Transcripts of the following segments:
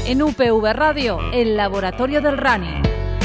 En UPV Radio, el laboratorio del running.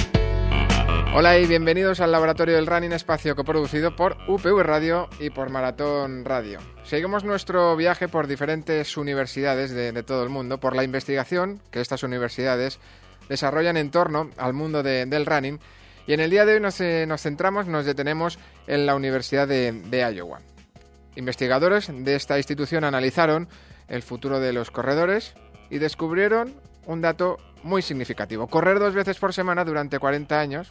Hola y bienvenidos al Laboratorio del Running, espacio coproducido por UPV Radio y por Maratón Radio. Seguimos nuestro viaje por diferentes universidades de todo el mundo, por la investigación que estas universidades desarrollan en torno al mundo del running, y en el día de hoy nos detenemos en la Universidad de Iowa. Investigadores de esta institución analizaron el futuro de los corredores y descubrieron un dato muy significativo. Correr 2 veces por semana durante 40 años,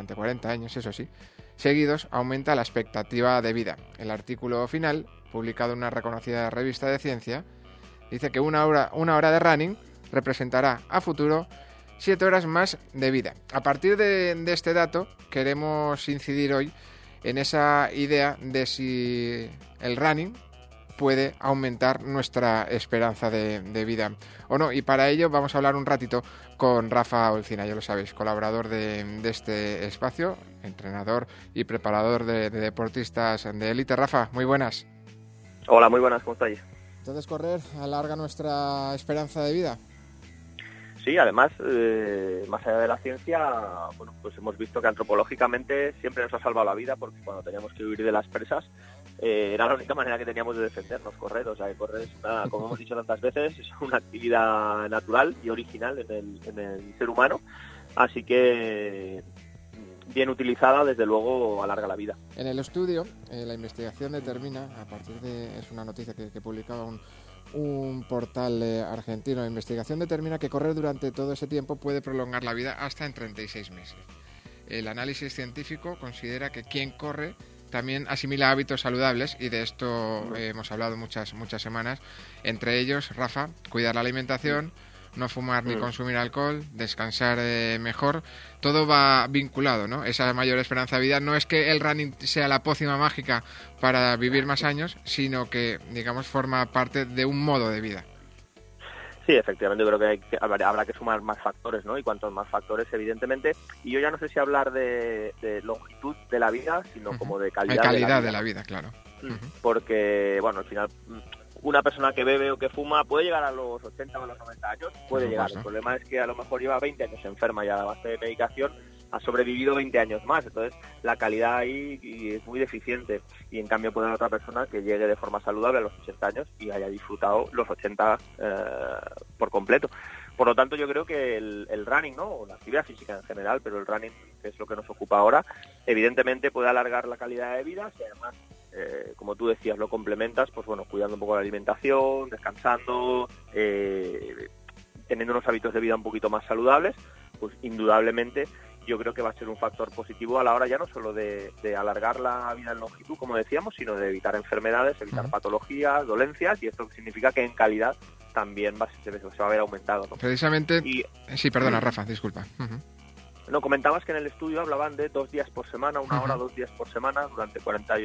eso sí, seguidos, aumenta la expectativa de vida. El artículo final, publicado en una reconocida revista de ciencia, dice que una hora de running representará a futuro 7 horas más de vida. A partir de este dato, queremos incidir hoy en esa idea de si el running puede aumentar nuestra esperanza de vida o no. Y para ello vamos a hablar un ratito con Rafa Olcina, ya lo sabéis, colaborador de este espacio, entrenador y preparador de deportistas de élite. Rafa, muy buenas. Hola, muy buenas, ¿cómo estáis? Entonces, ¿correr alarga nuestra esperanza de vida? Sí, además, más allá de la ciencia, bueno, pues hemos visto que antropológicamente siempre nos ha salvado la vida, porque cuando teníamos que huir de las presas, era la única manera que teníamos de defendernos, correr. O sea, que correr es una, como hemos dicho tantas veces, es una actividad natural y original en el ser humano, así que bien utilizada, desde luego, alarga la vida. En el estudio, la investigación determina, es una noticia que publicaba un portal argentino, la investigación determina que correr durante todo ese tiempo puede prolongar la vida hasta en 36 meses. El análisis científico considera que quien corre también asimila hábitos saludables, y de esto hemos hablado muchas semanas, entre ellos, Rafa, cuidar la alimentación, no fumar ni consumir alcohol, descansar mejor. Todo va vinculado, ¿no? Esa mayor esperanza de vida no es que el running sea la pócima mágica para vivir más años, sino que, digamos, forma parte de un modo de vida. Sí, efectivamente, creo que habrá que sumar más factores, ¿no? Y cuantos más factores, evidentemente. Y yo ya no sé si hablar de longitud de la vida, sino como de calidad de la vida, claro. Porque, bueno, al final, una persona que bebe o que fuma puede llegar a los 80 o a los 90 años, puede llegar. El problema es que a lo mejor lleva 20 años enferma y a la base de medicación ha sobrevivido 20 años más. Entonces, la calidad ahí es muy deficiente. Y en cambio puede haber otra persona que llegue de forma saludable a los 80 años y haya disfrutado los 80 por completo. Por lo tanto, yo creo que el running, ¿no? O la actividad física en general, pero el running, que es lo que nos ocupa ahora, evidentemente puede alargar la calidad de vida, si además, como tú decías, lo complementas, pues bueno, cuidando un poco la alimentación, descansando, teniendo unos hábitos de vida un poquito más saludables, pues indudablemente yo creo que va a ser un factor positivo a la hora ya no solo de alargar la vida en longitud, como decíamos, sino de evitar enfermedades, evitar patologías, dolencias, y esto significa que en calidad también se va a ver aumentado, ¿no? Precisamente, sí, perdona, Rafa, disculpa. No, comentabas que en el estudio hablaban de 2 días por semana, una hora, 2 días por semana, durante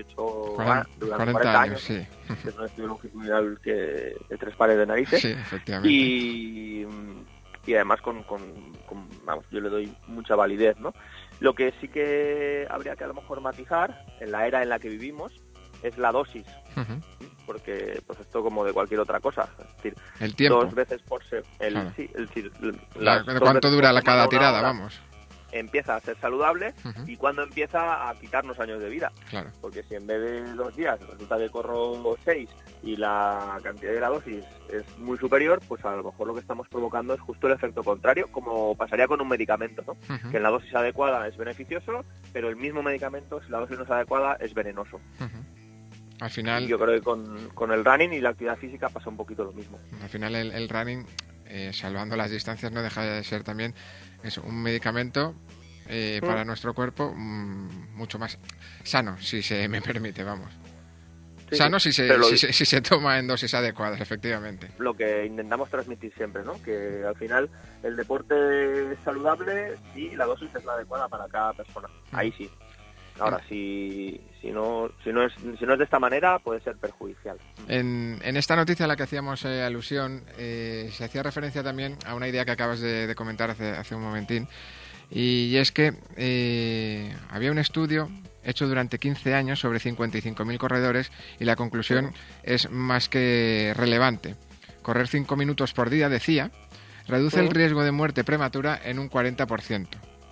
40 años, sí. Que es un estudio longitudinal de 3 pares de narices. Sí, efectivamente. Y además vamos, yo le doy mucha validez, ¿no? Lo que sí que habría que a lo mejor matizar en la era en la que vivimos es la dosis, porque pues esto como de cualquier otra cosa, es decir, el tiempo. 2 veces por semana, ¿cuánto dura cada tirada? Vamos. Empieza a ser saludable y cuando empieza a quitarnos años de vida. Claro. Porque si en vez de 2 días resulta que corro 6 y la cantidad de la dosis es muy superior, pues a lo mejor lo que estamos provocando es justo el efecto contrario, como pasaría con un medicamento, ¿no? Que en la dosis adecuada es beneficioso, pero el mismo medicamento, si la dosis no es adecuada, es venenoso. Al final, y yo creo que con el running y la actividad física pasa un poquito lo mismo. Al final el running, salvando las distancias, no deja de ser también un medicamento para nuestro cuerpo mucho más sano, si se me permite, vamos. Sí, sano si se toma en dosis adecuadas, efectivamente. Lo que intentamos transmitir siempre, ¿no? Que al final el deporte es saludable si la dosis es la adecuada para cada persona. Ahí sí. Ahora, si no es de esta manera, puede ser perjudicial. En esta noticia a la que hacíamos alusión, se hacía referencia también a una idea que acabas de comentar hace un momentín, y es que había un estudio hecho durante 15 años sobre 55.000 corredores y la conclusión es más que relevante. Correr 5 minutos por día, decía, reduce el riesgo de muerte prematura en un 40%.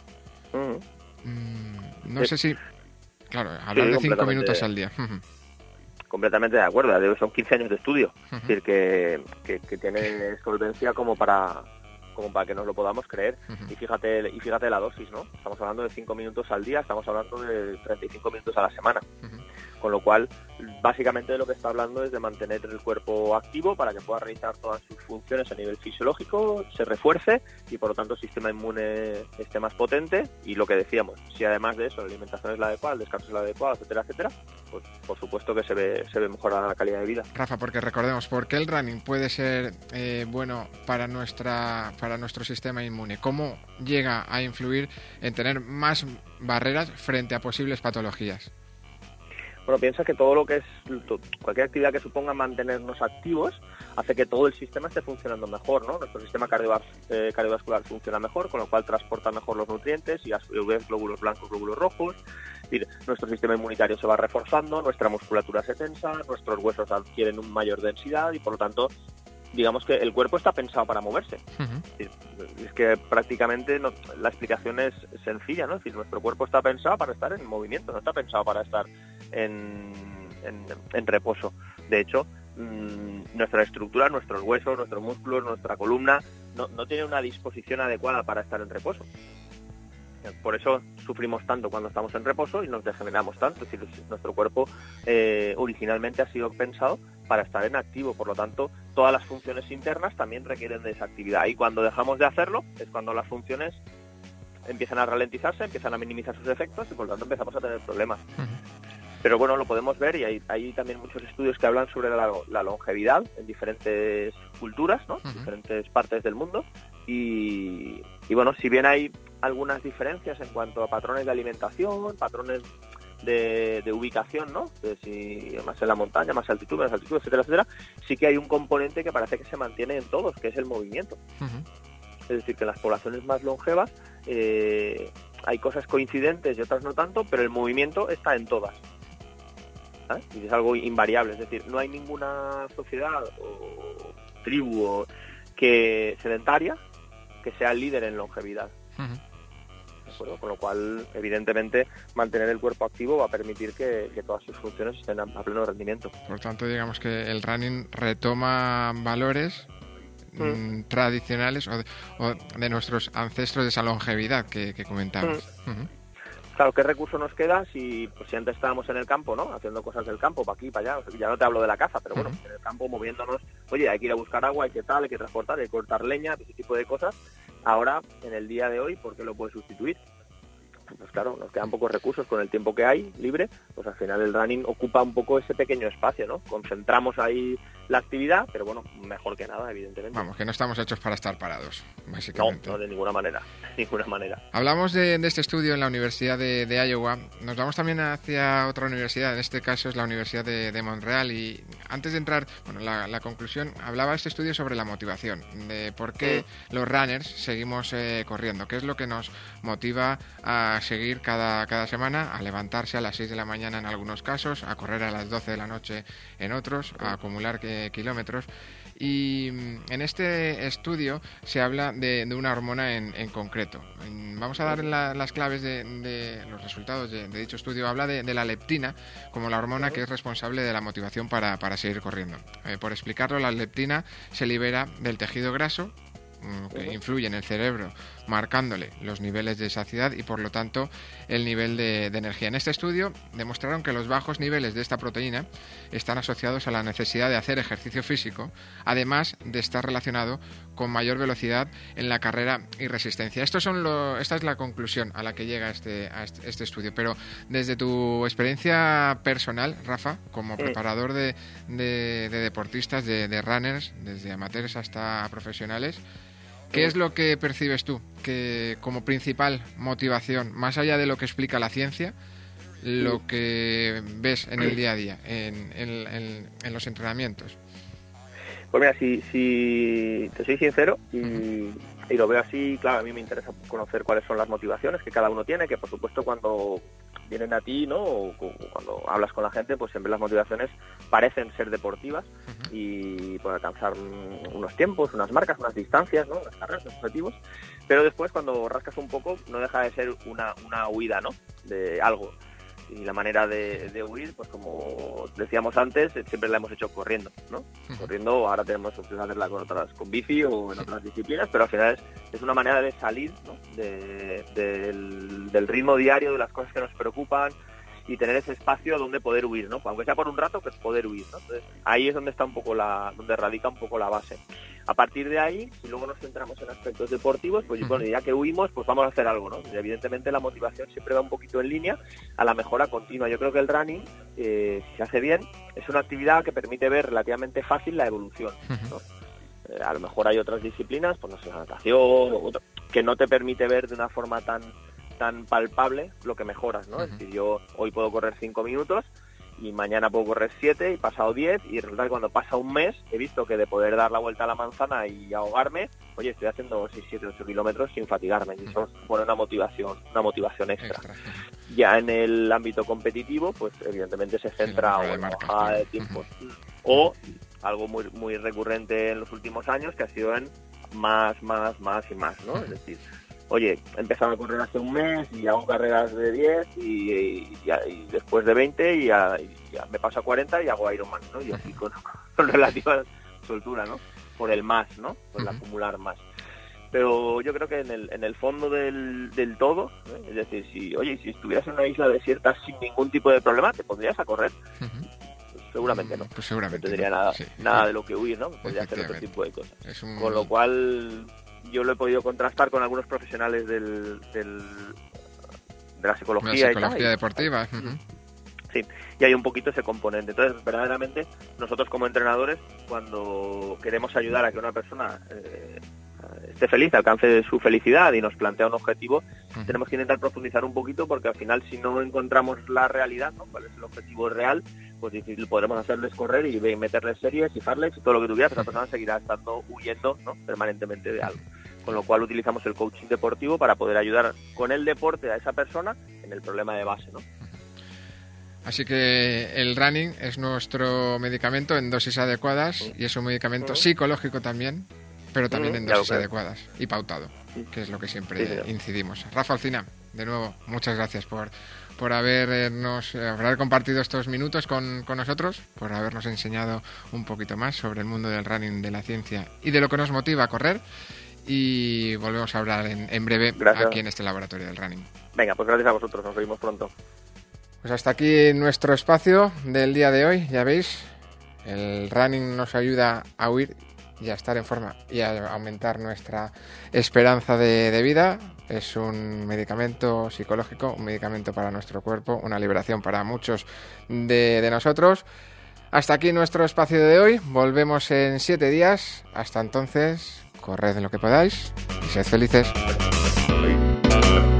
No sé si... Claro, hablar de 5 minutos al día. Completamente de acuerdo. Son 15 años de estudio. Es decir, que tiene solvencia como para que nos lo podamos creer. Y fíjate la dosis, ¿no? Estamos hablando de 5 minutos al día, estamos hablando de 35 minutos a la semana. Con lo cual, básicamente de lo que está hablando es de mantener el cuerpo activo para que pueda realizar todas sus funciones a nivel fisiológico, se refuerce y por lo tanto el sistema inmune esté más potente. Y lo que decíamos, si además de eso la alimentación es la adecuada, el descanso es el adecuado, etcétera, etcétera, pues por supuesto que se ve mejorada la calidad de vida. Rafa, porque recordemos, ¿por qué el running puede ser bueno para nuestro sistema inmune? ¿Cómo llega a influir en tener más barreras frente a posibles patologías? Bueno, piensa que todo lo que es cualquier actividad que suponga mantenernos activos hace que todo el sistema esté funcionando mejor, ¿no? Nuestro sistema cardiovascular funciona mejor, con lo cual transporta mejor los nutrientes y a su vez glóbulos blancos, glóbulos rojos. Nuestro sistema inmunitario se va reforzando, nuestra musculatura se tensa, nuestros huesos adquieren una mayor densidad y por lo tanto digamos que el cuerpo está pensado para moverse. Es que prácticamente la explicación es sencilla, ¿no? Es decir, nuestro cuerpo está pensado para estar en movimiento, no está pensado para estar en reposo. De hecho, nuestra estructura, nuestros huesos, nuestros músculos, nuestra columna no tiene una disposición adecuada para estar en reposo. Por eso sufrimos tanto cuando estamos en reposo y nos degeneramos tanto. Es decir, nuestro cuerpo originalmente ha sido pensado para estar en activo, por lo tanto todas las funciones internas también requieren de esa actividad y cuando dejamos de hacerlo es cuando las funciones empiezan a ralentizarse, empiezan a minimizar sus efectos y por lo tanto empezamos a tener problemas. Pero bueno, lo podemos ver y hay también muchos estudios que hablan sobre la longevidad en diferentes culturas, ¿no? Diferentes partes del mundo y bueno, si bien hay algunas diferencias en cuanto a patrones de alimentación, patrones de ubicación, ¿no? De si más en la montaña, más altitud, menos altitud, etcétera, etcétera, sí que hay un componente que parece que se mantiene en todos, que es el movimiento. Es decir, que en las poblaciones más longevas hay cosas coincidentes y otras no tanto, pero el movimiento está en todas. Y es algo invariable, es decir, no hay ninguna sociedad o tribu sedentaria que sea el líder en longevidad. ¿De acuerdo? Con lo cual, evidentemente, mantener el cuerpo activo va a permitir que todas sus funciones estén a pleno rendimiento. Por tanto, digamos que el running retoma valores tradicionales o de nuestros ancestros de esa longevidad que comentabas. Claro, ¿qué recurso nos queda si antes estábamos en el campo, ¿no? Haciendo cosas del campo, para aquí, para allá? O sea, ya no te hablo de la caza, pero bueno, en el campo moviéndonos, oye, hay que ir a buscar agua, hay que transportar, hay que cortar leña, ese tipo de cosas. Ahora, en el día de hoy, ¿por qué lo puedes sustituir? Pues claro, nos quedan pocos recursos con el tiempo que hay libre, pues al final el running ocupa un poco ese pequeño espacio, ¿no? Concentramos ahí la actividad, pero bueno, mejor que nada, evidentemente. Vamos, que no estamos hechos para estar parados, básicamente. No, de ninguna manera, Hablamos de este estudio en la Universidad de Iowa, nos vamos también hacia otra universidad, en este caso es la Universidad de Montreal, y antes de entrar, bueno, la conclusión, hablaba este estudio sobre la motivación, de por qué los runners seguimos corriendo, qué es lo que nos motiva a seguir cada semana, a levantarse a las 6 de la mañana en algunos casos, a correr a las 12 de la noche en otros, a acumular kilómetros. Y en este estudio se habla de una hormona en concreto. Vamos a dar las claves de los resultados de dicho estudio. Habla de la leptina como la hormona que es responsable de la motivación para seguir corriendo. Por explicarlo, la leptina se libera del tejido graso que influye en el cerebro, marcándole los niveles de saciedad y por lo tanto el nivel de energía. En este estudio demostraron que los bajos niveles de esta proteína están asociados a la necesidad de hacer ejercicio físico, además de estar relacionado con mayor velocidad en la carrera y resistencia. Esta es la conclusión a la que llega este estudio, pero desde tu experiencia personal, Rafa, como preparador de deportistas, de runners, desde amateurs hasta profesionales, ¿qué es lo que percibes tú que como principal motivación, más allá de lo que explica la ciencia, lo que ves en el día a día, en los entrenamientos? Pues mira, si te soy sincero, y y lo veo así. Claro, a mí me interesa conocer cuáles son las motivaciones que cada uno tiene, que por supuesto cuando vienen a ti, ¿no? O cuando hablas con la gente, pues siempre las motivaciones parecen ser deportivas y por alcanzar unos tiempos, unas marcas, unas distancias, ¿no? Unas carreras, unos objetivos. Pero después, cuando rascas un poco, no deja de ser una huida, ¿no? De algo. Y la manera de huir, pues como decíamos antes, siempre la hemos hecho corriendo, ¿no? Corriendo, ahora tenemos opción de hacerla con bici o en otras disciplinas, pero al final es una manera de salir, ¿no? del ritmo diario, de las cosas que nos preocupan, y tener ese espacio donde poder huir, ¿no? Aunque sea por un rato, pues poder huir, ¿no? Entonces, ahí es donde está donde radica un poco la base. A partir de ahí, si luego nos centramos en aspectos deportivos, pues bueno, ya que huimos, pues vamos a hacer algo, ¿no? Y evidentemente la motivación siempre va un poquito en línea a la mejora continua. Yo creo que el running, si se hace bien, es una actividad que permite ver relativamente fácil la evolución, ¿no? A lo mejor hay otras disciplinas, pues no sé, la natación, que no te permite ver de una forma tan palpable lo que mejoras, ¿no? Es decir, yo hoy puedo correr 5 minutos y mañana puedo correr 7 y pasado 10, y resulta que cuando pasa un mes he visto que de poder dar la vuelta a la manzana y ahogarme, oye, estoy haciendo 6, 7, 8 kilómetros sin fatigarme, y eso pone una motivación extra. Ya en el ámbito competitivo, pues evidentemente se centra en la bajada de tiempos, o algo muy, muy recurrente en los últimos años, que ha sido en más y más, ¿no? Es decir, oye, he empezado a correr hace un mes y hago carreras de 10 y después de 20 y ya me paso a 40 y hago Ironman, ¿no? Y así con relativa soltura, ¿no? Por el más, ¿no? Por el acumular más. Pero yo creo que en el fondo del todo, ¿eh? Es decir, si estuvieras en una isla desierta sin ningún tipo de problema, ¿te pondrías a correr? Pues seguramente no. Pues seguramente no tendría nada de lo que huir, ¿no? Podría hacer otro tipo de cosas. Con lo cual, yo lo he podido contrastar con algunos profesionales de la psicología. La psicología deportiva. Sí, y hay un poquito ese componente. Entonces, verdaderamente, nosotros como entrenadores, cuando queremos ayudar a que una persona esté feliz, alcance su felicidad y nos plantea un objetivo, tenemos que intentar profundizar un poquito, porque al final, si no encontramos la realidad, ¿no? Cuál es el objetivo real, pues difícil podremos hacerles correr y meterles series y farles y todo lo que tuviera, pero la persona seguirá estando huyendo, ¿no? Permanentemente de algo. Con lo cual utilizamos el coaching deportivo para poder ayudar con el deporte a esa persona en el problema de base, ¿no? Así que el running es nuestro medicamento en dosis adecuadas, y es un medicamento psicológico también, pero también en dosis adecuadas y pautado, que es lo que siempre incidimos. Rafa Alcina, de nuevo, muchas gracias por haber compartido estos minutos con nosotros, por habernos enseñado un poquito más sobre el mundo del running, de la ciencia y de lo que nos motiva a correr. Y volvemos a hablar en breve aquí en este laboratorio del running. Venga, pues gracias a vosotros, nos vemos pronto. Pues hasta aquí nuestro espacio del día de hoy. Ya veis, el running nos ayuda a huir y a estar en forma y a aumentar nuestra esperanza de vida. Es un medicamento psicológico, un medicamento para nuestro cuerpo, una liberación para muchos de nosotros. Hasta aquí nuestro espacio de hoy. Volvemos en 7 días. Hasta entonces, corred en lo que podáis y sed felices.